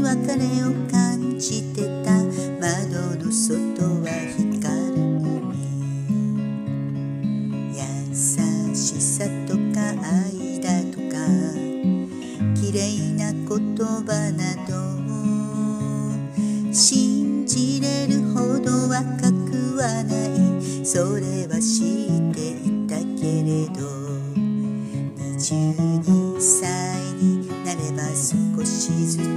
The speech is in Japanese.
別れを感じてた。窓の外は光る海。優しさとか愛だとか綺麗な言葉など信じれるほど若くはない。それは知っていたけれど、22歳になれば少しず